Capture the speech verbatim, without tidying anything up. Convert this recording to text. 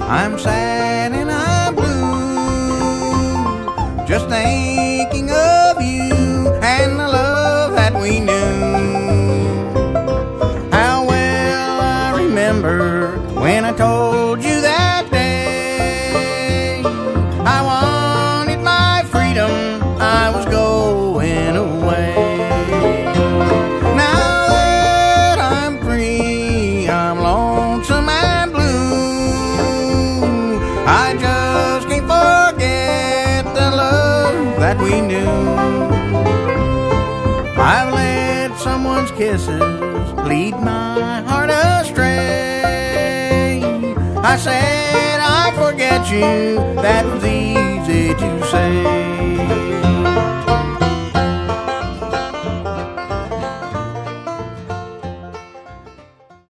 I'm sad and I'm blue, just thinking of you and the love that we knew. How well I remember when I told you that day I wanted my freedom, I was going away. Now that I'm free, I'm lonesome and blue. I just can't forget the love that we knew. I've let someone's kisses lead my heart astray. I said I'd forget you, that was easy to